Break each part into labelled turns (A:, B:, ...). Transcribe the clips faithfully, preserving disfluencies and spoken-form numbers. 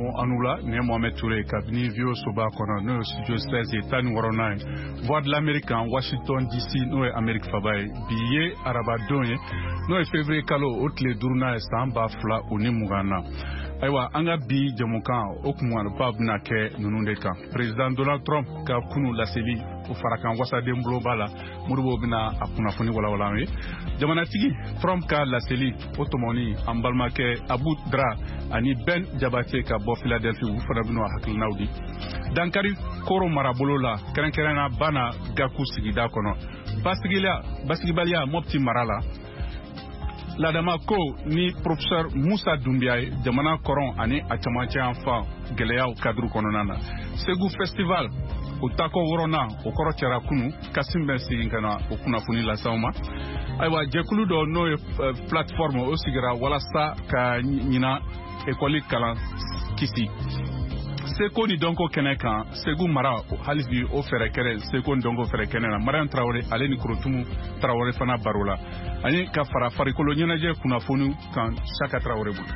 A: Anoula, né Mohamed Touré, Kabini, Vio Soba, Konan, Studio seize et Tani Waronai, Voix de l'Amérique en Washington D C, nous Amérique Fabaye, Billet, Arabadonye, nous février Kalo, Otle Durna, Samba, Fla, Unimugana. Aywa anga bi jamukan okumwan bab na ke nunundeka President Donald Trump ka kunu laseli o farakan wasa dem globala murbo bina akuna funi wala wala me jamana tigi Trump ka laseli otomoni ambalma ke Abu Dra ani Ben Jabate ka bo Philadelphia u fara bino hakil nawdi dankari koro marabolo la kerenkerena bana gaku sigida kono basigila basigibalia mopti marala la dama ko ni professeur Moussa Doumbia jamana koron ani achamache anfa geleya o cadre kononana Segu festival o tako worona o koro chara kunu kasimbe sinkana o kuna funi la sauma aywa jekulu do no uh, plateforme o sigira wala sa ka nyina école kala kisi Seko ni donko keneka Segu mara halifi o fere kere Seko ni donko fere kenena Mariam Traoré ale ni kurutumu Traoré fana barola ani ka fara farikolo nyenaje kuna fonu kan Chaka Traoré bu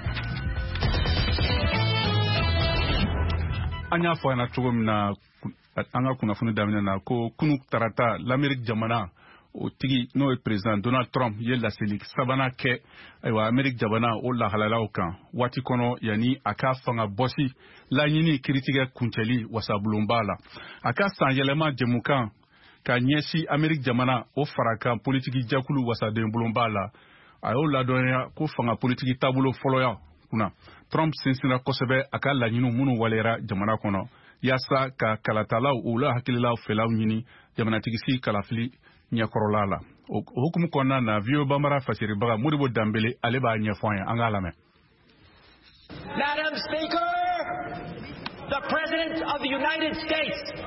A: anya fo na tugo mina anga kuna fonu damina na ko kunu tarata l'Amérique jamana o tigi no president Donald Trump yel la selik sabana ke aywa Amerique jabana o la halala o kan wati kono yani aka fanga bosi la nyini critique kunteli wasabulumbala aka sanjelema jemukan ka nyesi Amerique jamana o faraka politique jakulu wasadem bulumbala ayo la donya ko fanga politique tabulo foloya kuna Trump sinsina kosebe aka la nyinu munu walera jamana kono yasa ka kalatala o la hakilila felaw nyini jamana tigisi kalafili nyakorolala hukumu konna na vio bambara fasiri baga muribo dambele aleba nyafanya angalame.
B: Madam Speaker, the President of the United States.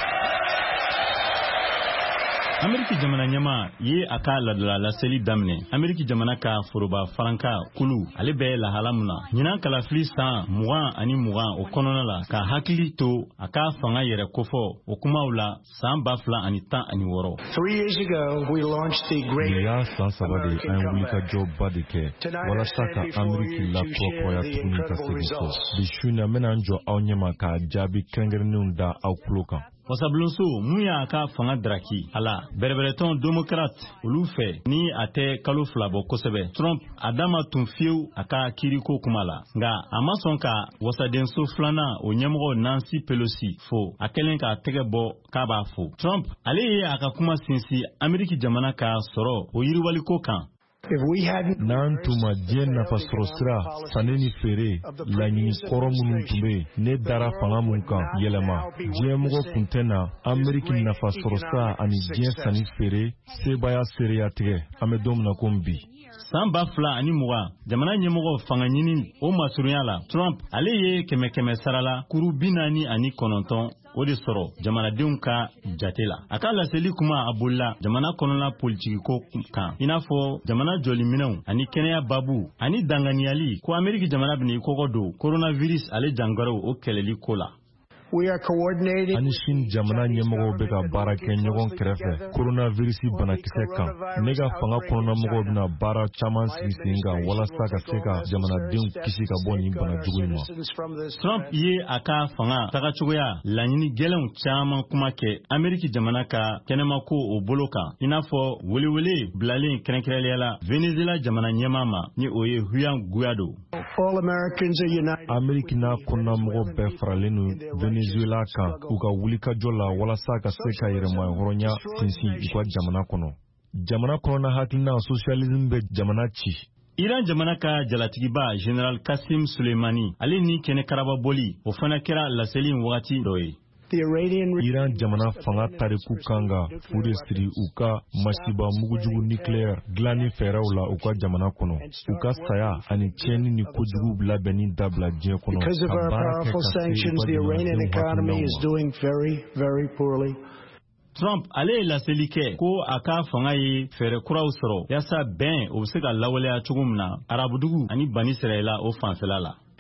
C: Ameriki jamana nyama ye aka la la la seli damne Ameriki jamana ka furuba faranka kulu ale be la halamuna nyina kala flisa muwa ani muwa o konona la ka hakili to aka fanga yere kofo o kuma ula samba fla ani ta ani woro.
D: three years ago we launched the great
E: ya sansabade an wulika job badike wala saka Ameriki la propo ya tunika sebiso bishuna menanjo awnyama ka jabi kengernu da awkuloka
C: Wasablonso muya aka fanga draki ala berbeleton démocrate olufe ni ate kalo flabo kosebe Trump adama tunfiu aka kiriko kumala nga amasonka wasadenso flana onyemgo Nancy Pelosi fo akelenka tegebo kaba fo Trump ale aka kuma sinsi Ameriki jamana ka soro oyiriwaliko kan
D: If we hadn't
E: Nantuma dien na fastrosra saneni fere la nyini koro munu tumbe ne dara fanga munka yelema dien mugo kuntena Ameriki na fastrosra ani dien sani fere sebaya sere ya tige amedom na kombi
C: Samba fla ani muga jamana nyemogo fanga nyini o masuryala Trump ale ye keme keme sarala kuru binani ani kononton o de soro jamana denka jatela akala seli kuma abulla jamana konona politiki ko kan inafo jamana joli minau ani kenya babu ani danganiali ko Ameriki jamana bini kogodo coronavirus ale jangaro o keleli kola.
D: We are coordinating
E: Anishin jamana nyemgo beka bara ke nyogon krefe coronavirus bana kiseka nega fanga corona mogo bina bara chaman singa wala saka seka jamana din kisika boni bana juguima
C: Trump ye aka fanga taka chugoya lanyini gelon chaman kuma ke Ameriki jamana ka kenema ko o boloka inafo wele wele blale krenkreliala Venezuela jamana nyemama ni oye huyan guyado.
D: All Americans are united.
E: Ameriki na konna mogo be fralenu Venezuela ka uka wulika jola wala saka seka yerema horonya sinsi ikwa jamana kono jamana kono na hakina socialism be jamana chi
C: Iran jamana ka jalatigiba General Qasim Soleimani ale ni kene karaba boli o fana kera la selin wati doye.
D: The Iranian
E: Iran jamana fanga tariku kanga fude siri uka masiba mugujugu nuclear glani feraula uka jamana kono uka saya ani cheni ni kujugu bla benin dabla je kono
D: because of our powerful sanctions the Iranian economy is doing very very poorly.
C: Trump ale la selike ko aka fanga ye fere kura usoro yasa ben o se ka lawale a chugumna arabudugu ani bani Israela o fanfela la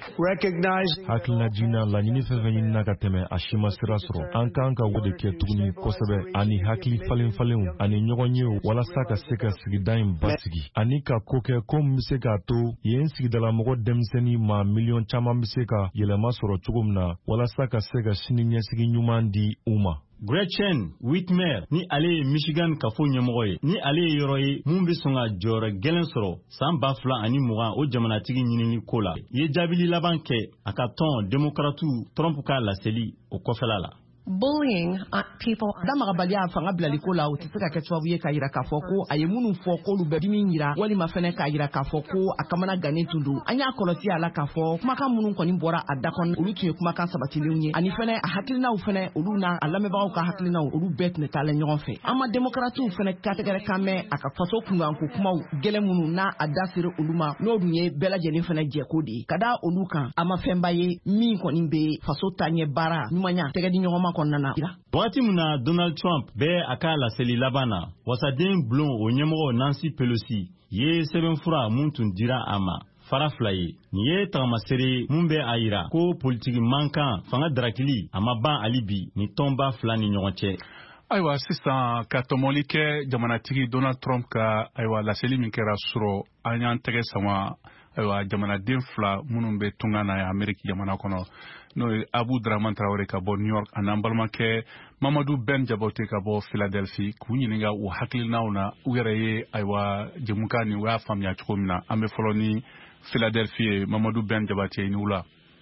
D: recognizing
E: hakilina jina laɲini fɛn fɛn ɲinina ka tɛmɛ a si ma sira sɔrɔ an kan ka o de kɛ tuguni kosɛbɛ ani hakili falen falenw ani ɲɔgɔn ye walasa ka se ka sigida in basigi ani ka ko kɛ ko min bɛ se k'a to yen sigidalamɔgɔ denmisɛnnin ma miliyɔn caman bɛ se ka yɛlɛma sɔrɔ cogo min na walasa ka se ka sini ɲɛsigi ɲuman di u ma.
C: Gretchen Whitmer ni ale ye Michigan kafo ɲɛmɔgɔ ye ni ale ye yɔrɔ ye mun bɛ sɔn ka jɔyɔrɔ gɛlɛn sɔrɔ san ba fila ani mugan o jamanatigi ɲinini ko la ye jaabili laban kɛ a ka tɔn demokratu Trump ka laseli o kɔfɛla la.
F: Bullying uh, people. Damagabaliya fanga bilali ko la o tɛ se ka kɛ sababu ye ka yira k'a fɔ ko a ye minnu fɔ k'olu bɛ dimi yira walima fɛnɛ k'a yira k'a fɔ ko a kamana gannen tun don an y'a kɔlɔsi a la k'a fɔ kumakan minnu kɔni bɔra a da kɔnɔ olu tun ye kumakan sabatilenw ye ani fɛnɛ a hakilinaw fɛnɛ olu n'a a lamɛnbagaw ka hakilinaw olu bɛɛ tun bɛ taa ɲɔgɔn fɛ an ma demokratiw fɛnɛ katigɛrɛ kan mɛn a ka faso kunkanko kumaw gɛlɛn minnu n'a a da sera olu ma n'o dun ye bɛɛ lajɛlen fɛnɛ jɛko de ye ka da olu kan a ma fɛnba ye min kɔni bɛ faso taɲɛ baara ɲumanya tɛgɛ di ɲɔgɔn ma kɔnɔna na.
C: Waati min na Donald Trump bɛ a ka laseli laban na wasaden bulon o ɲɛmɔgɔ Nancy Pelosi ye sɛbɛnfura mun tun dira a ma fara fila ye nin ye tagamasere mun bɛ a yira ko politiki mankan fanga darakili a ma ban hali bi ni tɔnba fila ni ɲɔgɔn cɛ.
A: Ayiwa sisan ka tɔmɔli kɛ jamanatigi Donald Trump ka ayiwa laseli min kɛra sɔrɔ an y'an tɛgɛ sama ayiwa jamanaden fila minnu bɛ tunga na Ameriki jamana kɔnɔ n'o ye Abu Draman Traore ka bɔ New York ani an balimakɛ Mamadou Ben Jabote ka bɔ Philadelphie k'u ɲininka u hakilinaw na u yɛrɛ ye ayiwa jɛmukan ni u y'a faamuya cogo min na an bɛ fɔlɔ ni Philadelphie ye Mamadou Ben Jabote i ni wula.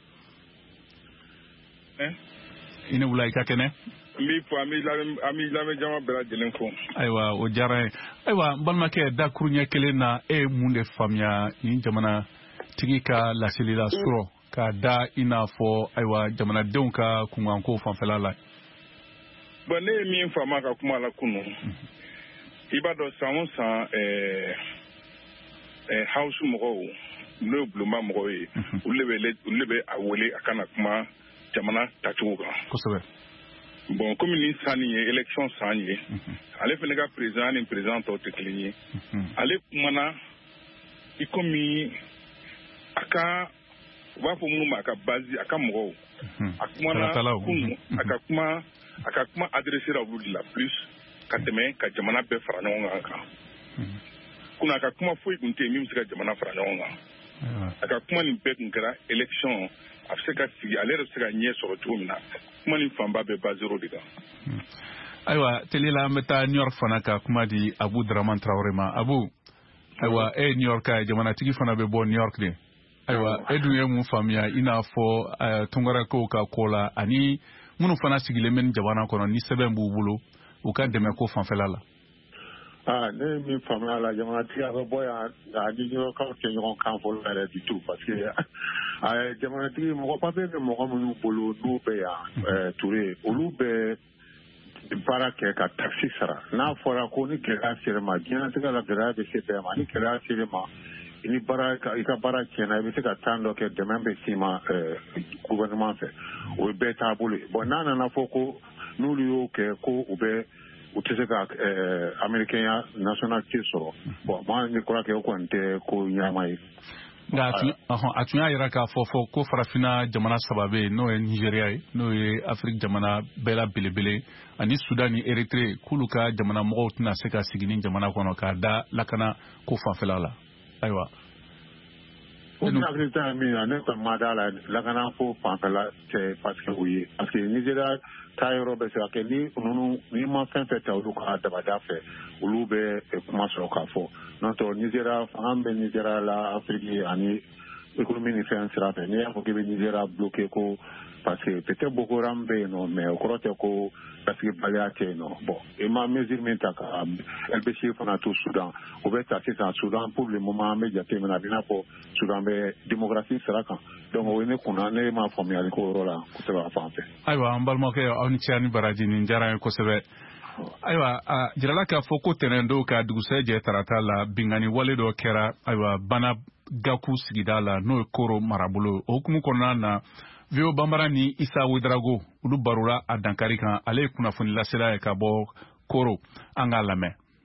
A: I ni wula i ka kɛnɛ.
G: N b'i fɔ an b'i lamɛn jama bɛɛ lajɛlen fɔ.
A: Ayiwa o diyara n ye ayiwa n balimakɛ dakuru ɲɛ kelen na e ye mun de faamuya nin jamanatigi ka laseli la sɔrɔ k'a da i n'a fɔ ayiwa jamanadenw ka kunkanko fanfɛla la.
G: Bon ne ye min faamu a ka kuma la kunun i b'a dɔn san o san ɛɛ ɛɛ House mɔgɔw n'o ye bulonba mɔgɔw ye olu de bɛ a wele a kana kuma jamana tacogo kan.
A: Kosɛbɛ.
G: Bon komi ni san nin ye élection san ye ale fana ka président ni président tɔw tɛ kelen ye ale kumana i komi a ka u b'a fɔ minnu ma a ka base a ka mɔgɔw a kumana kunu a ka kuma a ka kuma adressé olu de la plus ka tɛmɛ ka jamana bɛɛ fara ɲɔgɔn kan kan kunun a ka kuma foyi tun tɛ yen min bɛ se ka jamana fara ɲɔgɔn kan a ka kuma nin bɛɛ tun kɛra élection a bɛ se ka sigi ale yɛrɛ bɛ se ka ɲɛ sɔrɔ cogo min na kuma nin fanba bɛ basé o de kan.
A: Ayiwa tele la an bɛ taa New York fana ka kuma di Abu Draman Traore ma Abu ayiwa e ye New York ka jamanatigi fana bɛ bɔ New York de ayiwa e dun ye mun faamuya i n'a fɔ tungarakaw ka ko la ani minnu fana sigilen bɛ nin jamana kɔnɔ ni sɛbɛn b'u bolo u ka dɛmɛ ko fanfɛla la.
H: Ah, ne ye min faamuya la jamanatigi a bɛ bɔ yan a ni New Yorkaw tɛ ɲɔgɔn kan fɔlɔ yɛrɛ du tout parce que jamanatigi mɔgɔ papier bɛ mɔgɔ minnu bolo n'u bɛ yan Ture olu bɛ baara kɛ ka taxi sara n'a fɔra ko ni gɛlɛya sera ma diɲɛlatigɛ la gɛlɛya bɛ se bɛɛ ma ni gɛlɛya sera ma ni baara i ka baara tiɲɛna i bɛ se ka temps dɔ kɛ dɛmɛ bɛ s'i ma gouvernement fɛ o ye bɛɛ taabolo ye bon n'a nana fɔ ko n'olu y'o kɛ ko u bɛ u tɛ se ka américain nationalité sɔrɔ bon moi je crois que o kɔni tɛ ko ɲɛnama ye.
A: Nka a tun y'a yira k'a fɔ fɔ ko farafinna jamana saba bɛ yen n'o ye Nigeria ye n'o ye Afrique jamana bɛɛ la belebele ani Sudan ni Eritrea k'olu ka jamana mɔgɔw tɛna se ka sigi ni jamana kɔnɔ k'a da lakana ko fanfɛla la ayiwa.
H: O ni Afrique min na ne kɔni ma d'a la lakana ko fanfɛla tɛ parce que o ye parce que Nigeria ta yɔrɔ bɛ se ka kɛ ni ninnu ni ma fɛn fɛn ta olu ka dabada fɛ olu bɛ kuma sɔrɔ k'a fɔ n'o tɛ Nigeria fanga bɛ Nigeria la Afrique ani économie ni fɛn sira fɛ n'i y'a fɔ k'i bɛ Nigeria bloqué ko parce que peut-être Boko Haram bɛ yen nɔ mais o kɔrɔ tɛ ko dasigibaliya tɛ yen nɔ bon i ma mesure min ta ka L B C fana to Sudan o bɛ ta sisan Sudan pour le moment an bɛ jate minɛ a bɛ i n'a fɔ Sudan bɛ démocratie sira kan donc o ye ne kunna ne ma faamuyali k'o yɔrɔ la kosɛbɛ a fan fɛ.
A: Ayiwa an balimakɛ aw ni cɛ ni baraji nin diyara n ye kosɛbɛ. Ayiwa a jirala k'a fɔ ko tɛnɛn don ka dugusɛ jɛ tarata la bingani wale dɔ kɛra ayiwa bana gaku sigida la n'o ye Koro marabolo o hukumu kɔnɔna na Vio Bambara ni Isa Ouedraogo olu barola a dankari kan ale ye kunnafoni lasela ye ka bɔ Koro an k'a lamɛn.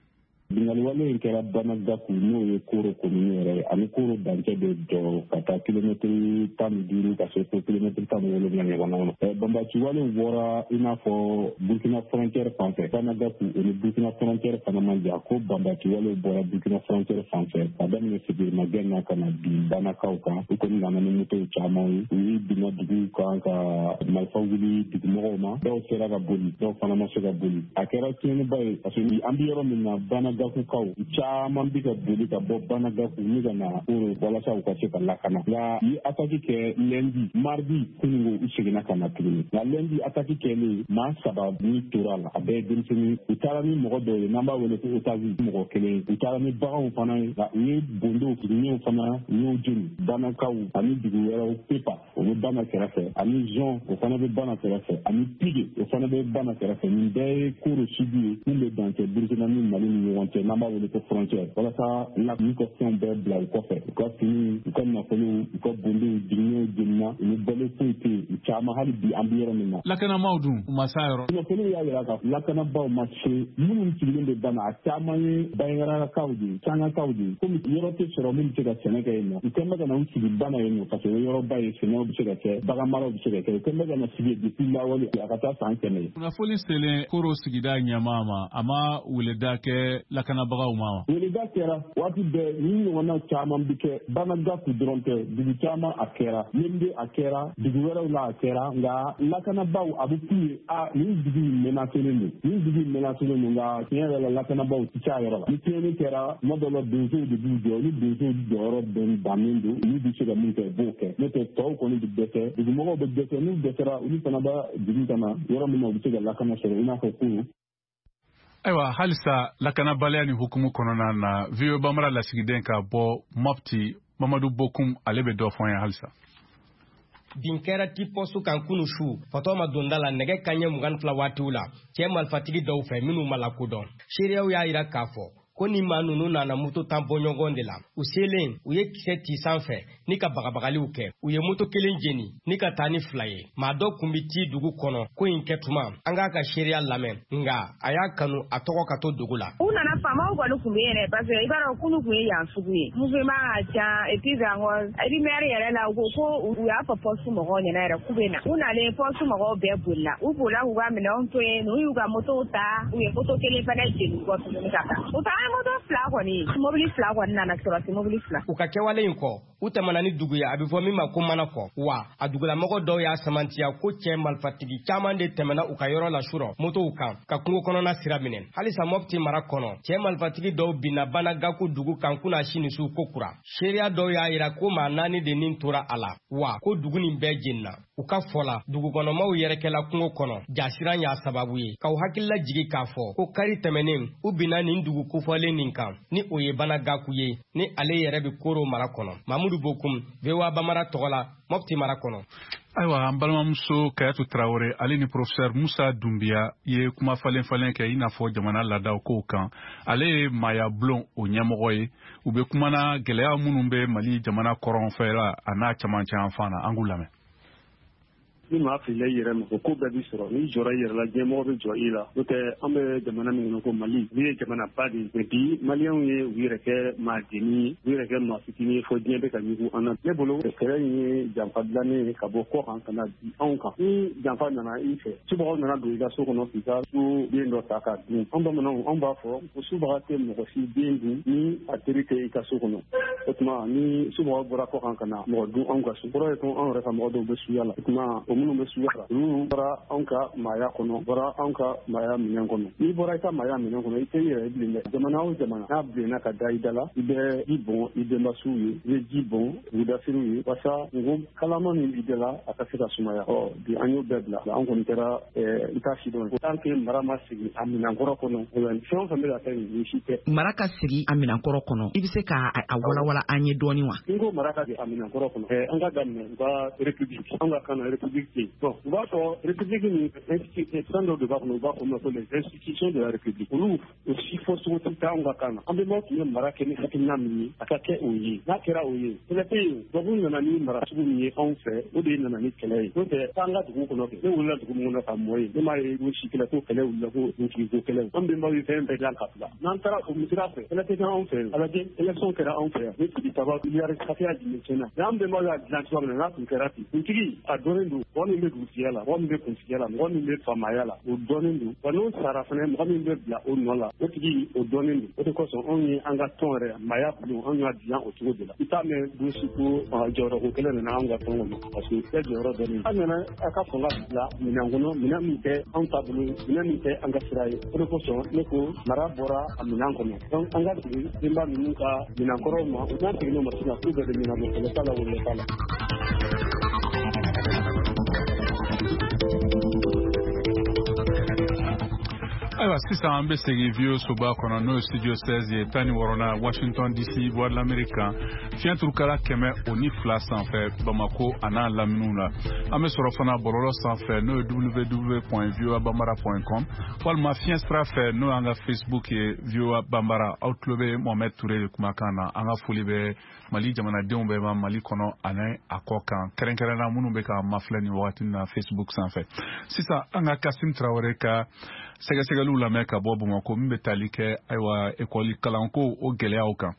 I: bingali wale in kɛra Banagaku n'o ye Koro commune yɛrɛ ani Koro dancɛ de jɔ ka taa kilomɛtiri tan ni duuru ka se fo kilomɛtiri tan ni wolonwula ɲɔgɔn na. Banbaci wale bɔra i n'a fɔ Burkina frontière fan fɛ. Banagaku o ni Burkina frontière fana man jan ko banbaci wale bɔra Burkina frontière fan fɛ ka daminɛ Sigirimaguɛn na ka na bin Banakaw kan u kɔni nana ni moto caman ye u yi binna dugu kan ka marifa wuli dugumɔgɔw ma dɔw sera ka boli dɔw fana ma se ka boli a kɛra tiɲɛniba ye parce que an bɛ yɔrɔ min na Banagakukaw caman bi ka boli ka bɔ Banagaku ni ka na Koro walasa u ka se ka lakana nka ni ataki kɛ lundi mardi kunungo u seginna ka na tuguni nka lundi ataki kɛlen maa saba ni tora la a bɛɛ ye denmisɛnnin u taara ni mɔgɔ dɔw ye n'an b'a wele ko otazi mɔgɔ kelen u taara ni baganw fana ye nka u ye bondow ɲɛw fana u y'o jeni Banakaw ani dugu wɛrɛw pepa o bɛ Bana kɛrɛfɛ ani zɔn o fana bɛ Bana kɛrɛfɛ ani pige o fana bɛ Bana kɛrɛfɛ nin bɛɛ ye Koro sudi ye min bɛ dancɛ Burkina ni Mali ni ɲɔgɔn cɛ n'an b'a wele ko frontière walasa la n'u ka fɛnw bɛɛ bila u kɔfɛ u ka fini u ka nafolow u ka bondow jiginɛw jenina u ni balo foyi tɛ yen u caman hali bi an bɛ yɔrɔ min na.
A: Lakanamaw dun u ma s'a yɔrɔ.
I: Kunnafoniw y'a yira k'a fɔ lakanabaw ma se minnu sigilen bɛ Bana a caman ye Baɲangara de ye Sangakaw de ye komi yɔrɔ tɛ sɔrɔ min bɛ se ka sɛnɛ kɛ yen nɔ u kɛn bɛ ka na u sigi Bana yen nɔ parce que o yɔrɔba ye sɛnɛw bɛ se ka kɛ bagan maraw bɛ se ka kɛ u kɛn bɛ ka na sigi depuis lawale a ka taa san kɛmɛ ye.
A: Kunnafoni selen Koro sigida ɲɛmaa ma a ma weleda kɛ lakanabagaw ma wa.
I: Weleda kɛra waati bɛɛ ni ɲɔgɔnna caman bi kɛ Banagaku dɔrɔn tɛ dugu caman a kɛra Lembe a kɛra dugu wɛrɛw la a kɛra nka lakanabaw a bɛ k'u ye a nin dugu in menacelen don nin dugu in menacelen don nka tiɲɛ yɛrɛ la lakanabaw ti c'a yɔrɔ la ni tiɲɛni kɛra tuma dɔ la donsow de b'u jɔ ni donsow jɔyɔrɔ bɛn bannen don olu bɛ se ka min kɛ u b'o kɛ n'o tɛ tɔw kɔni bɛ dɛsɛ dugumɔgɔw bɛ dɛsɛ n'u dɛsɛra olu fana b'a jigin ka na yɔrɔ min na u bɛ se ka lakana sɔrɔ i n'a fɔ Koro.
A: Ayiwa halisa lakanabaliya ni hukumu kɔnɔna na V O A Bamara lasigiden ka bɔ Mopti Mamadu Bokum ale bɛ dɔ fɔ an ye halisa.
J: Bin kɛra ti postu kan kunu su fatoma donda la nɛgɛ kanɲɛ mugan ni fila waatiw la cɛ marifatigi dɔw fɛ minnu ma lakodɔn seereyaw y'a yira k'a fɔ ko ni maa ninnu nana moto tan bɔ ɲɔgɔn de la u selen u ye kisɛ ti sanfɛ ni ka bagabagaliw kɛ u ye moto kelen jeni ni ka taa ni fila ye maa dɔ kun bi ti dugu kɔnɔ ko in kɛ tuma an k'a ka seereya lamɛn nga a y'a kanu a tɔgɔ ka to dugu la.
K: U nana faamaw kɔni kun bɛ yen dɛ parce que i b'a dɔn kunu kun ye yan sugu ye mouvement ka ca et puis encore maire yɛrɛ la u ko ko u y'a fɔ poste mɔgɔw ɲɛna yɛrɛ k'u bɛ na u nalen poste mɔgɔw bɛɛ bolila u bolila k'u ka minɛnw to yen n'u y'u ka motow ta u ye moto kelen fana jeni kɔ tuguni ka taa u taara moto fila kɔni mobili fila kɔni nana sɔrɔsi mobili fila.
J: U ka kɛwale in kɔ u tɛmɛna ni dugu ye a bɛ fɔ min ma ko mana kɔ wa a dugulamɔgɔ dɔw y'a samantiya ko cɛ marifatigi caman de tɛmɛna u ka yɔrɔ la surɔ motow kan ka kungo kɔnɔna sira minɛ halisa Mopti mara kɔnɔ cɛ marifatigi dɔw binna Banagaku dugu kan kunna sini su ko kura seereya dɔw y'a yira ko maa naani de nin tora a la wa ko dugu nin bɛɛ jenina u ka fɔ la dugukɔnɔmaw yɛrɛkɛla kungo kɔnɔ jasiran y'a sababu ye k'aw hakilila jigi k'a fɔ ko kari tɛmɛnen u binna nin dugu kofɔlen nin kan ni o ye Banagaku ye ni ale yɛrɛ bɛ Koro mara kɔnɔ Mamudu Bokum V O A Bamara tɔgɔ la Mopti mara kɔnɔ.
A: Ayiwa an balimamuso Kayatu Tarawele ale ni professeur Musa Dumbiya ye kuma falen falen kɛ i n'a fɔ jamana laadaw kow kan ale ye maaya bulon o ɲɛmɔgɔ ye u bɛ kumana gɛlɛya minnu bɛ Mali jamana kɔrɔnfɛ la a n'a camancɛ yan fan na an k'u lamɛn.
H: Ni maa fili i yɛrɛ ma ko ko bɛɛ bi sɔrɔ ni jɔra i yɛrɛ la diɲɛmɔgɔ bɛ jɔ i la n'o tɛ an bɛ jamana min kɔnɔ ko Mali u ye jamana ba de ye bi maliyɛnw ye u yɛrɛ kɛ maa jeni u yɛrɛ kɛ maa fitinin ye fo diɲɛ bɛ ka ɲugu an na ne bolo kɛlɛ in ye janfa dilannen ye ka bɔ kɔ kan ka na bi anw kan ni janfa nana i fɛ subagaw nana don i ka so kɔnɔ k'i ka su den dɔ ta k'a dun an bamananw anw b'a fɔ ko subaga tɛ mɔgɔ si den dun ni a teri tɛ i ka so kɔnɔ o tuma ni subagaw bɔra kɔ kan ka na mɔgɔ dun anw ka so kɔrɔ ye ko anw yɛrɛ ka mɔgɔ dɔw bɛ suya la o tuma minnu bɛ suya la olu bɔra anw ka maaya kɔnɔ bɔra anw ka maaya minɛn kɔnɔ n'i bɔra i ka maaya minɛn kɔnɔ i tɛ i yɛrɛ bilen dɛ jamana o jamana n'a bilenna ka da i da la i bɛ ji bɔn i denbasiw ye i bɛ ji bɔn wudafiriw ye walasa ngo kalama min b'i da la a ka se ka sumaya ɔ bi an y'o bɛɛ bila an kɔni kɛra i t'a si dɔn tant que mara ma sigi a minɛnkɔrɔ kɔnɔ fɛn o fɛn bɛ ka kɛ nin si tɛ.
F: Mara ka sigi a minɛnkɔrɔ kɔnɔ i bɛ se ka a walawala an ye dɔɔni wa.
H: n ko mara ka sigi a minɛnkɔrɔ kɔnɔ an ka daminɛ u ka république an ka kan na république
I: république. Bon, on va faire république ni institution de débat on va comme les institutions de la république. Nous aussi faut se tout temps on va quand. On demande que mara ke ni hakina mi akake oyi. Na kera oyi. Le pays donc on a ni mara su ni on fait o de na ni kele. Donc tanga du ko no ke. Ne wala du mo na ka moyi. Ne ma e go shikila to kele wala ko ni ko kele. On demande de faire un pédal kapla. Nan tara ko mitira fe. Le pays on fait. Ala de élection kera on fait. Ne ti taba il y a rescapé à dimension. Nan demande la lançon na ko kera ti. Ntigi a donné nous on est le gousiela, on est le conseiller, on est le famayala, au donné nous. On sara fane on est le bla au nola. Ntigi au donné nous. Au ko so on est engaton re maya plus on a bien autour de là. Ita me dosi ko joro ko kele na anga ton parce que c'est joro donné. Amena aka fonga la minangono minami te on tabulu minami te anga sirai. Au ko so ne ko marabora aminangono. Donc anga ti dimba minunka minankoro ma on a tino masina ku de minamo le sala le sala.
A: Ayiwa sisan an bɛ segin V O soba kɔnɔ n'o ye studio seize ye tan ni wɔɔrɔ na Washington D C voix de l'Amérique kan fiɲɛ turukala kɛmɛ o ni fila sanfɛ Bamako a n'a laminiw la an bɛ sɔrɔ fana bɔlɔlɔ sanfɛ n'o ye w w w point v o a bambara point com walima fiɲɛ sira fɛ n'o y'an ka Facebook ye V O A Bambara aw tulo bɛ Mohamed Ture de kumakan na an ka foli bɛ Mali jamanadenw bɛɛ ma Mali kɔnɔ ani a kɔ kan kɛrɛnkɛrɛnna minnu bɛ ka mafilɛ nin wagati na Facebook sanfɛ sisan an ka Kasim Traoré ka sɛgɛsɛgɛliw lamɛn ka bɔ Bamakɔ min bɛ tali kɛ ayiwa ekɔli kalanko o gɛlɛyaw kan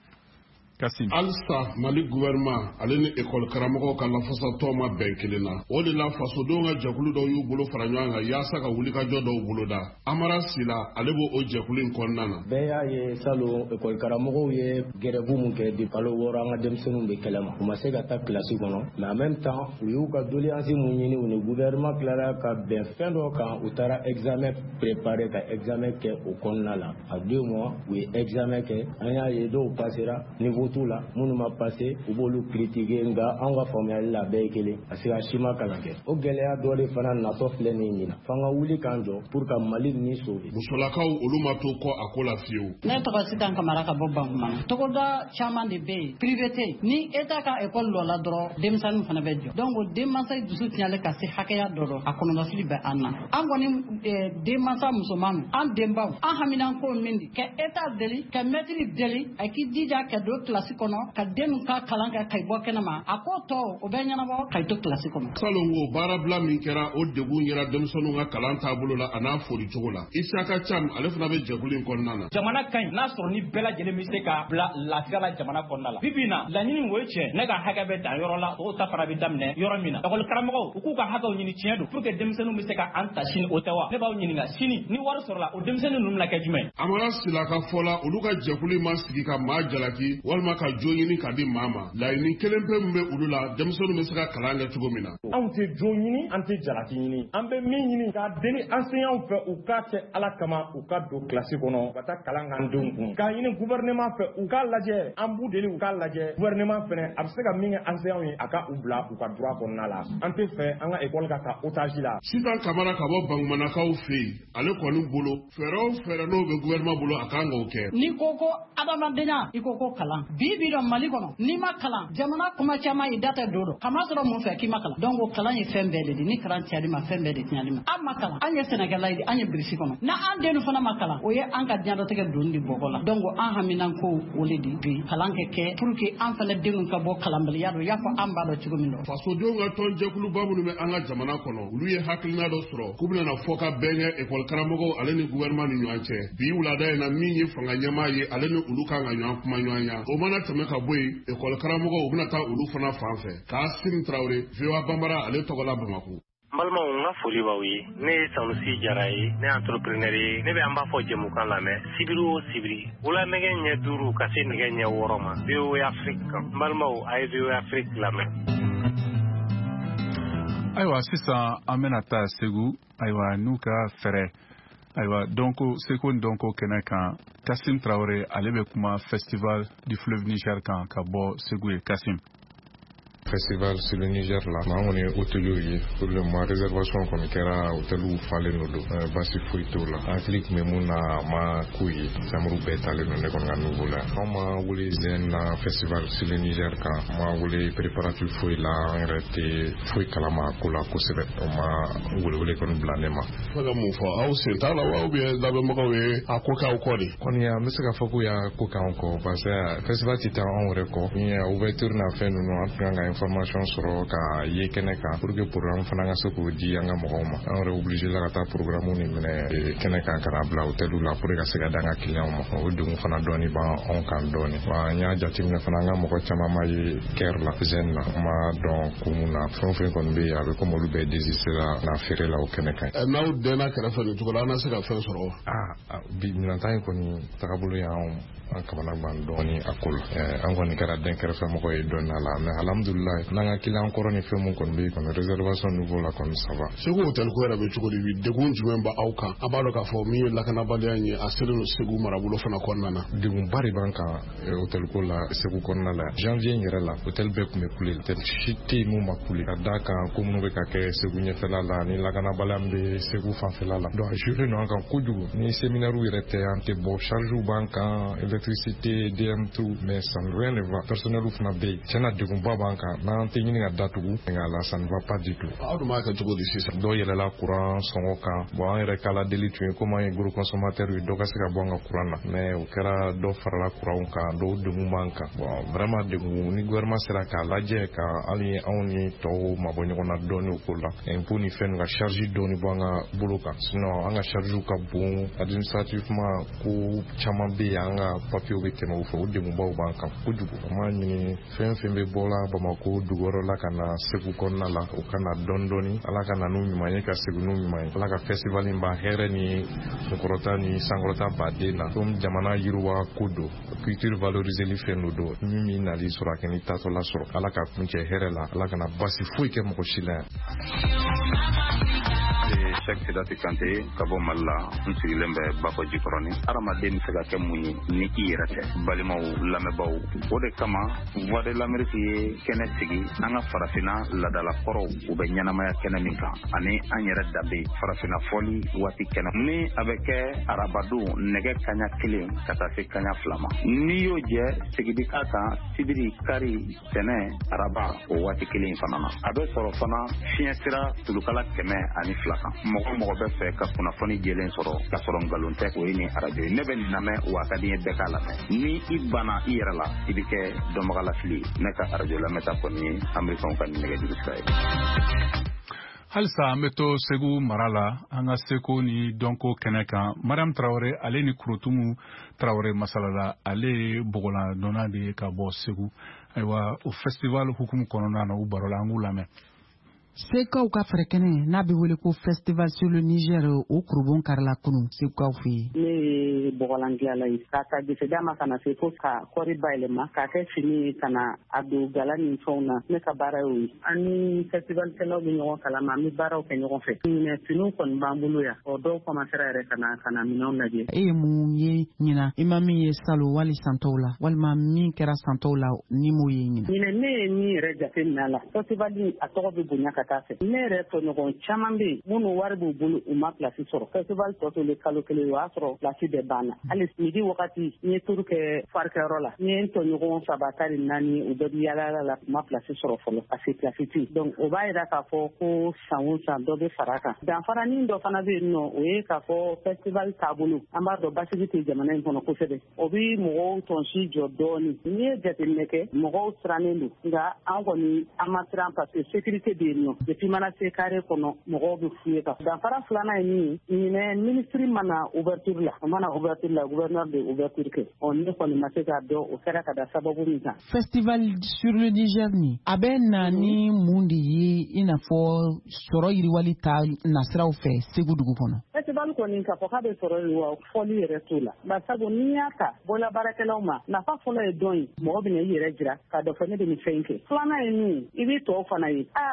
A: Kasim
L: Alsa Mali gouvernement ale ni école karamɔgɔw ka lafasatɔ ma bɛn kelen na o de la fasodenw ka jɛkulu dɔw y'u bolo fara ɲɔgɔn kan yaasa ka wulikajɔ dɔw boloda Amara Sila ale b'o o jɛkulu in kɔnɔna na
M: bɛɛ y'a ye salon école karamɔgɔw ye grève mun kɛ de kalo wɔɔrɔ an ka denmisɛnninw bɛ kɛlɛ ma u ma se ka taa kilasi kɔnɔ mais en même temps u y'u ka doléance mun ɲini u ni gouvernement tilara ka bɛn fɛn dɔ kan u taara examen préparer ka examen kɛ o kɔnɔna la a deux mois u ye examen kɛ an y'a ye dɔw passera niveau tout la minnu ma passé u b'olu critiquer nka anw ka faamuyali la bɛɛ ye kelen parce que a si ma kalan kɛ o gɛlɛya dɔ de fana natɔ filɛ nin ɲina f'an ka wuli k'an jɔ pour ka Mali ni sauver
L: musolakaw olu ma to kɔ a ko la fiyewu
N: ne tɔgɔ Sitan Kamara ka bɔ Bankumana togoda caman de bɛ yen privé tɛ ni État ka école dɔ la dɔrɔn denmisɛnninw fana bɛ jɔ donc denmansa dusu tiɲɛlen ka se hakɛya dɔ dɔ a kɔlɔlɔfili bɛ an na an kɔni denmansa musoman an denbaw an haminanko min di ka État deli ka maître deli a k'i jija ka don kilasi kɔnɔ ka den ka kalan kɛ ka bɔ kɛnɛma a ko tɔ o bɛ ɲɛnabɔ ka to kilasi kɔnɔ
L: salon wo baarabila min kɛra o degun yɛrɛ denmisɛnninw ka kalan taabolo la a n'a fori cogo la Isaka Cham ale fana bɛ jɛkulu in kɔnɔna na
O: jamana ka ɲi n'a sɔrɔ ni bɛɛ lajɛlen bɛ se ka bila lafiya la jamana kɔnɔna la bibi in na laɲini o ye tiɲɛ ne ka hakɛ bɛ dan yɔrɔ la o ta fana bɛ daminɛ yɔrɔ min na ekɔli karamɔgɔw u k'u ka hakɛw ɲini tiɲɛ don pour que denmisɛnninw bɛ se ka an ta sini o tɛ wa ne b'aw ɲininka sini ni wari sɔrɔla o denmisɛnnin ninnu bɛna kɛ jumɛn
L: Amara Sila ka fɔ la olu ka jɛkulu ma sigi ka maa jalaki walima ka jo ɲini ka di maa ma laɲini kelen pe min bɛ olu la denmisɛnninw bɛ se ka kalan kɛ cogo min na
P: anw tɛ jo ɲini an tɛ jalaki ɲini an bɛ min ɲini k'a deli enseignants fɛ u k'a kɛ ala kama u ka don kilasi kɔnɔ u ka taa kalan k'an denw kun k'a ɲini gouvernement fɛ u k'a lajɛ an b'u deli u k'a lajɛ gouvernement fɛnɛ a bɛ se ka min kɛ enseignants ye a ka u bila u ka droit kɔnɔna la an tɛ fɛ an ka école ka taa otage la
L: Sitan Kamara ka bɔ Bankumanakaw fɛ yen ale kɔni bolo fɛɛrɛ o fɛɛrɛ n'o bɛ gouvernement bolo a kan k'o kɛ
N: n'i ko ko adamadenya i ko ko kalan bi bi dɔ Mali kɔnɔ n'i ma kalan jamana kuma caman i da tɛ don dɔ kama sɔrɔ mun fɛ k'i ma kalan donc kalan ye fɛn bɛɛ de di ni kalan cayali ma fɛn bɛɛ de tiɲɛli ma an ma kalan an ye sɛnɛkɛla ye an ye birisi kɔnɔ n'an denw fana ma kalan o ye an ka diɲɛlatigɛ donni de bɔgɔ la donc an haminanko o le di bi kalan kɛ kɛ pour que an fana denw ka bɔ kalanbaliya dɔ i y'a fɔ an b'a dɔn cogo min dɔ
L: fasodenw ka tɔnjɛkuluba minnu bɛ an ka jamana kɔnɔ olu ye hakilina dɔ sɔrɔ k'u bɛna fɔ ka bɛn kɛ ekɔli karamɔgɔw ale ni gouvernement ni ɲɔgɔn cɛ bi wulada in na min ye fanga ɲɛmaa ye ale ni olu kan ka ɲɔgɔn kuma ɲɔgɔn ya o mana tɛmɛ ka bɔ yen ekɔli karamɔgɔw u bɛna taa olu fana fan fɛ Kasim Traoré V O A Bambara ale tɔgɔ la Bamakɔ
Q: n balimaw n ka foli b'aw ye ne ye Sanusi Jara ye ne ye entrepreneur ye ne bɛ an b'a fɔ jɛmukan lamɛn sibiri o sibiri wula nɛgɛ ɲɛ duuru ka se nɛgɛ ɲɛ wɔɔrɔ ma V O A Afrique kan n balimaw a ye V O A Afrique lamɛn
A: ayiwa sisan an bɛna taa Segu ayiwa n'u ka fɛɛrɛ ayiwa donko Seko donko kɛnɛ kan Kasim Traoré ale bɛ kuma festival du fleuve Niger kan ka bɔ Segu ye Kasim
R: festival sur le Niger là maa ngi ne hôtel yi pour le mois réservation comme kɛra hôtel falen no do basi foyi t'o la hakili tun bɛ mun na ma k'u ye samuru bɛɛ talen no ne kɔni ka nouveau la anw ma wele zen na festival sur le Niger kan ma wele préparatif foyi la an yɛrɛ tɛ foyi kalama ko la kosɛbɛ o ma wele wele kɔni bila ne ma.
L: fo ka mun fɔ aw sen t'a la wa ou bien lamɛnbagaw ye a ko k'aw kɔ de.
R: kɔni an bɛ se k'a fɔ k'u y'a ko k'anw kɔ parce que festival tɛ taa anw yɛrɛ kɔ ni ouverture n'a fɛn ninnu an tun kan ka information sɔrɔ ka ye kɛnɛ kan pour que programme fana ka se k'o di an ka mɔgɔw ma an yɛrɛ obligé la ka taa programme ni minɛ kɛnɛ kan ka na bila hôtel la pour que ka se ka di an ka client ma o denw fana dɔɔni b'an anw kan dɔɔni wa an y'a jateminɛ fana an ka mɔgɔ caman ma ye kɛr la zen na an ma dɔn kun mun na fɛn o fɛn kɔni bɛ yen a bɛ komi olu bɛɛ désisté la na feere la o kɛnɛ kan.
L: n'aw dɛnna kɛrɛfɛ nin cogo la an na se ka fɛn sɔrɔ.
R: aa bi minɛnta in kɔni tagabolo y'anw an kamana gan dɔɔni a ko la an kɔni kɛra den kɛrɛfɛ mɔgɔ ye dɔɔni a la mais alhamdulilayi n'an ka client kɔrɔ ni fɛn mun kɔni bɛ yen kɔni réservation niveau la kɔni ça va.
L: Segu hôtel ko yɛrɛ bɛ cogo di degun jumɛn b'a aw kan an b'a dɔn k'a fɔ min ye lakanabaliya in ye a selen don Segu marabolo fana kɔnɔna na.
R: degunba de b'an kan hôtel ko la Segu kɔnɔna la janvier yɛrɛ la hôtel bɛɛ tun bɛ kule hôtel si tɛ yen mun ma kule ka d'a kan ko minnu bɛ ka kɛ Segu ɲɛfɛla la ni lakanabaliya min bɛ Segu fanfɛla la donc a joué non an kan kojugu ni séminaire yɛrɛ tɛ an tɛ bɔ charge b'an kan électricité D M tout mais ça ne rien ne va personnel fana bɛ yen tiɲɛna degunba b'an kan n'an tɛ ɲini ka datugu nka la ça ne va pas du tout.
L: aw dun b'a kɛ cogo di sisan.
R: dɔw yɛlɛla courant sɔngɔ kan bon an yɛrɛ k'ala deli tun ye komi an ye gros consommateur ye dɔ ka se ka bɔ an ka courant na mais o kɛra dɔ farala courant kan dɔw degun b'an kan bon vraiment degun ni gouvernement sera k'a lajɛ ka hali anw ni tɔw mabɔ ɲɔgɔn na dɔɔni o ko la impôt ni fɛn ka charge dɔɔni bɔ an ka bolo kan sinon an ka charge ka bon administrativement ko caman bɛ yen an ka papier bɛ tɛmɛ u fɛ o degunbaw b'an kan kojugu an b'a ɲini fɛn fɛn bɛ bɔla Bamako dugu wɛrɛ la ka na Segu kɔnɔna la o ka na dɔɔni dɔɔni ala ka na n'u ɲuman ye ka Segu n'u ɲuman ye ala ka festival in ba hɛrɛ ni kunkɔrɔta ni sankɔrɔta baden na komi jamana yiriwa ko don culture valoriseli fɛn dɔ don min min nali sɔrɔ a kɛ ni taatɔla sɔrɔ ala ka kuncɛ hɛrɛ la ala kana basi foyi kɛ mɔgɔ si la yan.
S: Cheikh Sidati Kante ka bɔ Mali la n sigilen bɛ Bafɔ Jikɔrɔni adamaden bɛ se ka kɛ mun ye ni i yɛrɛ tɛ balimaw lamɛnbaw o de kama Voix de l'Amérique ye kɛnɛ sigi an ka farafinna ladalakɔrɔw u bɛ ɲɛnamaya kɛnɛ min kan ani an yɛrɛ danbe farafinna fɔli waati kɛnɛ ni a bɛ kɛ arabadon nɛgɛ kaɲa kelen ka taa se kaɲa fila ma n'i y'o jɛ segidi k'a kan sibiri kari tɛnɛ araba o waati kelen fana na a bɛ sɔrɔ fana fiɲɛ sira tulukala kɛmɛ ani fila kan mɔgɔ mɔgɔ bɛ fɛ ka kunnafoni jɛlen sɔrɔ ka sɔrɔ nkalon tɛ o ye ni arajo ye ne bɛ nin lamɛn wa a ka di n ye bɛɛ k'a lamɛn ni i banna i yɛrɛ la i bɛ kɛ dɔnbagalafili ne ka arajo lamɛnta kɔni ye amerikɛnw ka nɛgɛjuru sira ye.
A: halisa an bɛ to Segu mara la an ka seko ni dɔnko kɛnɛ kan Mariam Traoré ale ni Kurotumu Traoré masalala ale ye bɔgɔladonna de ye ka bɔ Segu ayiwa o festival hukumu kɔnɔna na u baro la an k'u lamɛn.
F: Sekaw ka fɛrɛkɛnɛ n'a bɛ wele ko festival sur le Niger o kurubon karila kunu Sekaw fɛ yen.
T: Ne ye bɔgɔlandiyala ye k'a ta geseda ma ka na se fo ka kɔri bayɛlɛma k'a kɛ fini ka na a don gala ni fɛnw na ne ka baara y'o ye. An ni festivalikɛlaw bɛ ɲɔgɔn kalama an bɛ baaraw kɛ ɲɔgɔn fɛ. Ɲinɛ finiw kɔni b'an bolo yan o dɔw kɔmasera yɛrɛ ka na ka na minɛnw lajɛ.
F: E ye mun ye ɲinan i ma min ye salo wali santɔw la walima min kɛra santɔw la ni m'o ye ɲinan.
T: Ɲinɛ ne ye min yɛrɛ jateminɛ a la festival a tɔgɔ bɛ bonya ka ne yɛrɛ tɔɲɔgɔn caman bɛ yen minnu wari b'u bolo u ma pilasi sɔrɔ festival tɔ tolen kalo kelen o y'a sɔrɔ pilasi bɛɛ banna hali midi wagati n ye turu kɛ farikɛyɔrɔ la n ye n tɔɲɔgɔn saba tari naani u bɛɛ bɛ yaala la u ma pilasi sɔrɔ fɔlɔ parce que pilasi tɛ yen donc o b'a jira k'a fɔ ko san o san dɔ bɛ fara kan danfaranin dɔ fana bɛ yen nɔ o ye k'a fɔ festival taabolo an b'a dɔn basigi tɛ jamana in kɔnɔ kosɛbɛ o bɛ mɔgɔw tɔnsi jɔ dɔɔnin n'i ye jateminɛ kɛ mɔgɔw sirannen don nka an kɔni an ma siran parce que sécurité bɛ yen nɔ mana se kare kɔnɔ mɔgɔw bɛ f'u ye ka danfara filanan ye min ɲinɛ ministre mana ouverture la o mana ouverture la gouverneur de ouverture kɛ ɔ ne kɔni ma se k'a dɔn o kɛra ka da sababu min kan.
F: Festival sur le Niger ni a bɛ na ni mun de ye i n'a fɔ sɔrɔ yiriwali ta nasiraw fɛ Segu dugu kɔnɔ.
T: Festival kɔni k'a fɔ k'a bɛ sɔrɔ yiriwa fɔli yɛrɛ t'o la basabu n'i y'a ta bɔla baarakɛlaw ma nafa fɔlɔ ye dɔn ye mɔgɔ bɛ na i yɛrɛ jira k'a dɔ fɔ ne bɛ nin fɛn kɛ filanan ye min i bɛ tɔw fana ye a mun na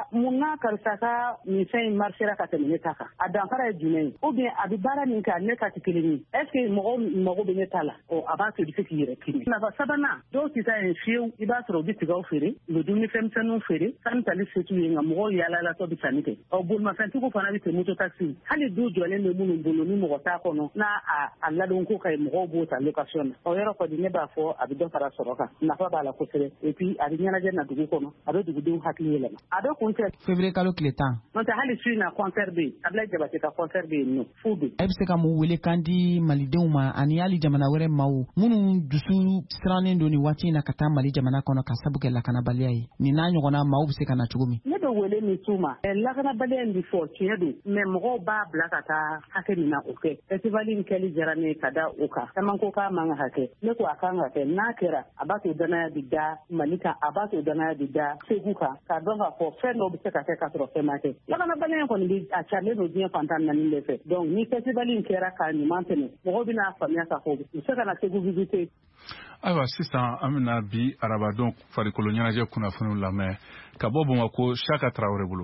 T: n'a karisa ka nin fɛn in marchera ka tɛmɛ ne ta kan a danfara ye jumɛn ye ou bien a bɛ baara min kɛ ne ta tɛ kelen ye est ce que mɔgɔ mago bɛ ne ta la ɔ a b'a to i bɛ se k'i yɛrɛ kiri nafa sabanan dɔw tɛ taa yen fiyewu i b'a sɔrɔ u bɛ tigaw feere u bɛ dumunifɛn misɛnninw feere sani tali se t'u ye nka mɔgɔw yaalatɔ bɛ sanni kɛ ɔ bolimafɛntigiw fana bɛ ten moto taxi hali du jɔlen bɛ minnu bolo ni mɔgɔ t'a kɔnɔ n'a a ladon ko ka ɲi mɔgɔw b'o ta location na ɔ yɔrɔ kɔni ne b'a fɔ a bɛ dɔ fara sɔrɔ kan nafa b'a la kosɛbɛ et puis a bɛ ɲɛnajɛ na dugu kɔnɔ a bɛ dugudenw hakili yɛlɛma a bɛ kun cɛ
F: février kalo tile tan
T: n'o tɛ hali su in na concert bɛ yen Ablaye Jabate ka concert bɛ yen nɔ fu don
F: e bɛ se ka mun wele kan di malidenw ma ani hali jamana wɛrɛ maaw minnu dusu sirannen don nin waati in na ka taa Mali jamana kɔnɔ ka sabu kɛ lakanabaliya ye nin n'a ɲɔgɔnna maaw bɛ se ka na cogo min
T: ne bɛ wele min s'u ma lakanabaliya in bɛ fɔ tiɲɛ don mais mɔgɔw b'a bila ka taa hakɛ min na o kɛ festival in kɛli diyara ne ye ka da o kan caman ko k'a man ka hakɛ ne ko a kan ka kɛ n'a kɛra a b'a to danaya bɛ da Mali kan a b'a to danaya bɛ da Segu kan k'a dɔn k'a fɔ fɛn dɔw bɛ se ka kɛ ka sɔrɔ fɛn ma kɛ lakanabaliya in kɔni bɛ a carilen don diɲɛ fantan naani bɛɛ fɛ donc ni festival in kɛra k'a ɲuman tɛmɛ mɔgɔw bɛna faamuya k'a fɔ u bɛ se ka na Segu visiter.
A: Ayiwa sisan an bɛna bi arabadon farikolo ɲɛnajɛ kunnafoniw lamɛn ka bɔ Bamakɔ Saka Traoré bolo.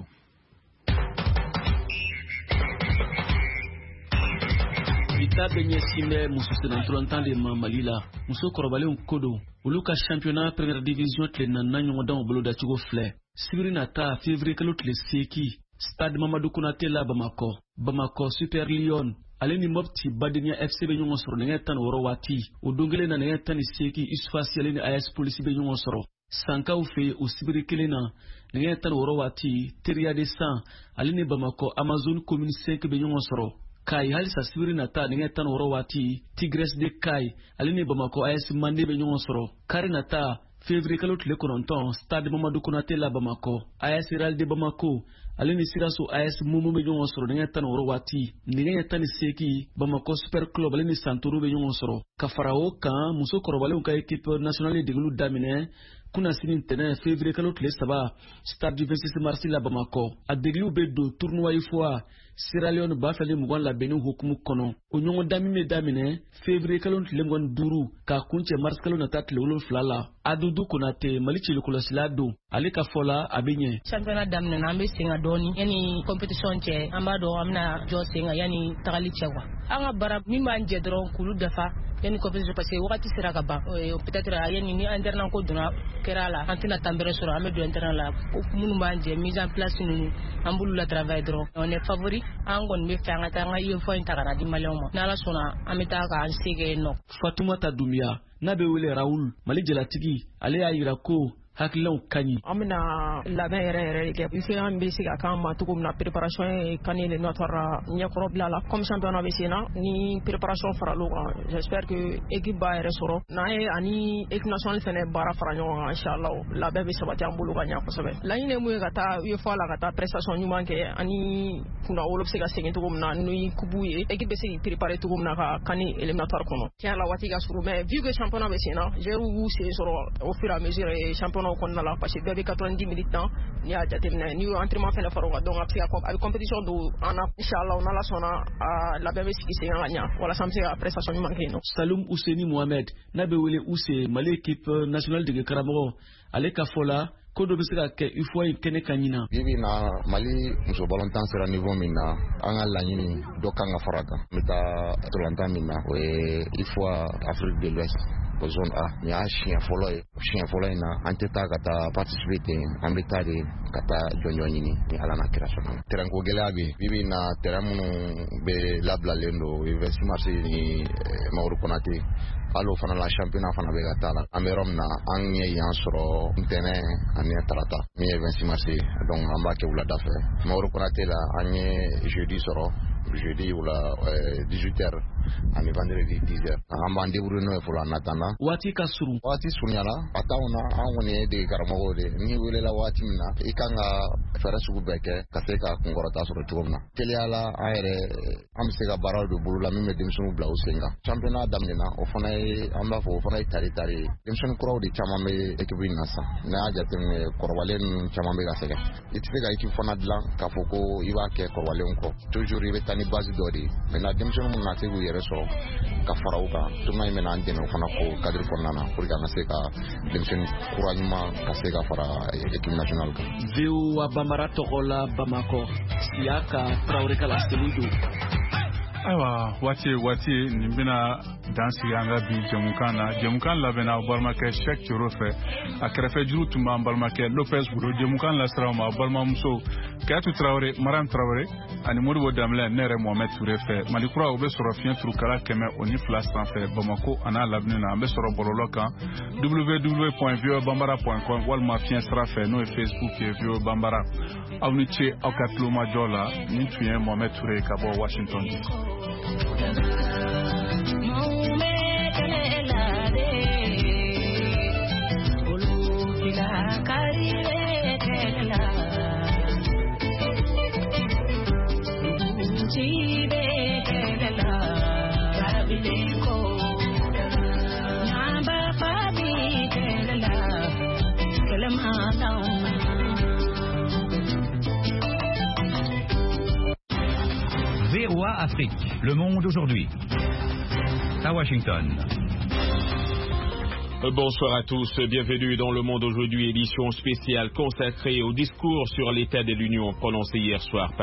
U: Bita bɛ ɲɛsin bɛ muso senantolantan de ma Mali la muso kɔrɔbalenw ko don olu ka championnat première division tile naaninan ɲɔgɔndanw bolo dacogo filɛ sibiri nata février kalo tile seegin stade Mamadou Konaté la Bamakɔ Bamakɔ Super Lion ale ni Mopti Badenia F C bɛ ɲɔgɔn sɔrɔ nɛgɛ tan ni wɔɔrɔ waati o don kelen na nɛgɛ tan ni seegin Isufasi ale ni A S Police bɛ ɲɔgɔn sɔrɔ Sankaw fɛ o sibiri kelen na nɛgɛ tan ni wɔɔrɔ waati Teriya de San ale ni Bamakɔ Amazon commune cinq bɛ ɲɔgɔn sɔrɔ Kai halisa sibiri nata nɛgɛ tan ni wɔɔrɔ waati Tigres de Kai ale ni Bamakɔ A S Mande bɛ ɲɔgɔn sɔrɔ kari nata février kalo tile kɔnɔntɔn stade Mamadou Konaté la Bamakɔ A S Real de Bamako ale ni Siraso A S Mumu bɛ ɲɔgɔn sɔrɔ nɛgɛ tan ni wɔɔrɔ waati nɛgɛ tan ni seegin Bamakɔ Super Club ale ni Santoro bɛ ɲɔgɔn sɔrɔ ka fara o kan muso kɔrɔbalenw ka équipe nationale degelu daminɛ kuna sini ntɛnɛn février kalo tile saba stade du vingt-six mars la Bamakɔ a degeliw bɛ don tournoi yi fois Sierra Leone ba fila ni mugan labɛnni hukumu kɔnɔ o ɲɔgɔn dami bɛ daminɛ février kalo tile mugan ni duuru k'a kuncɛ mars kalo nata tile wolonfila la Adudu Konate Mali cɛlikɔlɔsila don ale ka fɔ la a bɛ ɲɛ
V: championnat daminɛna an bɛ sen ka dɔɔni yanni compétition cɛ an b'a dɔn an bɛna jɔ sen ka yanni tagali cɛ quoi an ka baara min b'an jɛ dɔrɔn k'olu dafa yanni compétition parce que wagati sera ka ban peut-être yanni ni internat ko donna kɛra la an tɛna temps bɛrɛ sɔrɔ an bɛ don internat la minnu b'an jɛ mise en place ninnu an b'olu la travail dɔrɔn on est favori an kɔni bɛ fɛ an ka taa an ka U E F A in ta ka na di maliyɛnw ma n'Ala sɔnna an bɛ taa k'an se kɛ yen nɔ.
U: Fatumata Dumbuya n'a bɛ wele Raoul Mali jalatigi ale y'a yira ko hakililaw ka ɲi.
W: An bɛna labɛn yɛrɛ yɛrɛ de kɛ U E F A bɛ se ka k'an ma cogo min na préparation ye kan éliminatoire ɲɛkɔrɔ bila la comme championnat bɛ sen na ni préparation faral'o kan j'espère que équipe b'a yɛrɛ sɔrɔ n'an ye ani équipe nationale fɛnɛ baara fara ɲɔgɔn kan inchallah labɛn bɛ sabati an bolo ka ɲɛ kosɛbɛ laɲini ye mun ye ka taa U E F A la ka taa prestation ɲuman kɛ ani kunna wolo bɛ se ka segin cogo min na ni kubu ye équipe bɛ se k'i préparer cogo min na ka kan éliminatoire kɔnɔ tiɲɛ la waati ka surun mais vu que championnat bɛ sen na joueurs y'u sen sɔrɔ au fur et à mesure championnat kɔnɔna la parce que bɛɛ bɛ quatre-vingt-dix minutes temps n'i y'a jateminɛ n'i y'o entraînement fɛnɛ fara o kan donc a bɛ se ka a bɛ compétition don an na inchallah n'Ala sɔnna a labɛn bɛ sigi sen kan ka ɲɛ walasa an bɛ se ka prestation ɲuman kɛ yen nɔ.
U: Salum Ouseni Mohamed n'a bɛ wele Use Mali équipe nationale dege karamɔgɔ ale ka fɔ la ko dɔ bɛ se ka kɛ U E F A in kɛnɛ kan ɲina.
X: Bi bi na Mali muso balontan sera niveau min na an ka laɲini dɔ kan ka fara kan n bɛ taa tolantan min na o ye U E F A Afrique de l'Ouest o zone A nin y'a siɲɛ fɔlɔ ye siɲɛ fɔlɔ in na an tɛ taa ka taa participer ten an bɛ taa de ka taa jɔnjɔn ɲini ni Ala n'a kira sɔnna terrain ko gɛlɛya bɛ yen bi bi na terrain minnu bɛ labilalen don vingt-six mars ni Mamadou Konaté hali o fana la championnat fana bɛ ka taa la an bɛ yɔrɔ min na an ye yan sɔrɔ ntɛnɛn ani tarata min ye vingt-six mars donc an b'a kɛ wulada fɛ Mamadou Konaté la an ye jeudi sɔrɔ jeudi ou la dix-huit heures ani vendredi dix heures an b'an débrouiller n'o ye fɔlɔ en attendant
U: waati ka surun
X: waati surunyala a t'anw na an kɔni ye dege karamɔgɔw de n'i welela waati min na i kan ka fɛɛrɛ sugu bɛɛ kɛ ka se ka kunkɔrɔta sɔrɔ cogo min na teliya la an yɛrɛ an bɛ se ka baaraw don bolo la min bɛ denmisɛnninw bila u sen kan championnat daminɛna o fana ye ye an b'a fɔ o fana ye tari tari ye denmisɛnnin kuraw de caman bɛ équipe in na sa n'a y'a jateminɛ kɔrɔbalen ninnu caman bɛ ka sɛgɛn i tɛ se ka équipe fana dilan k'a fɔ ko i b'a kɛ kɔrɔbalenw kɔ toujours i bɛ taa ni base dɔ de ye maintenant denmisɛnnin minnu na se k'u yɛrɛ sɔrɔ ka fara u kan tournoi in bɛna an dɛmɛ o fana ko cadre kɔnɔna na pour que an ka se ka denmisɛnnin kura ɲuman ka se ka fara équipe nationale kan.
U: V O A Bambara tɔgɔ la Bamakɔ Siyaka Traoré Kala seli don.
A: Ayiwa waati waati nin bɛna dan sigi an ka bi jɛmukan na jɛmukan labɛnna balimakɛ Cheikh Thioro fɛ a kɛrɛfɛ juru tun b'an balimakɛ Lopez Buro jɛmukan lasiraw ma balimamuso Kayatu Traoré Maram Traoré ani Modibo Danbɛlɛ ne yɛrɛ Mohamed Touré fɛ Mali kura o bɛ sɔrɔ fiɲɛ turukala kɛmɛ o ni fila sanfɛ Bamako a n'a lamini na an bɛ sɔrɔ bɔlɔlɔ kan w w w point v o a bambara point com walima fiɲɛ sira fɛ n'o ye Facebook ye V O A Bambara aw ni ce aw ka tulomajɔ la nin tun ye Mohamed Touré ka bɔ Washington D C.
B: V O A Afrique, le monde aujourd'hui. À Washington.
C: Bonsoir à tous, bienvenue dans Le Monde aujourd'hui, édition spéciale consacrée au discours sur l'état de l'Union prononcé hier soir par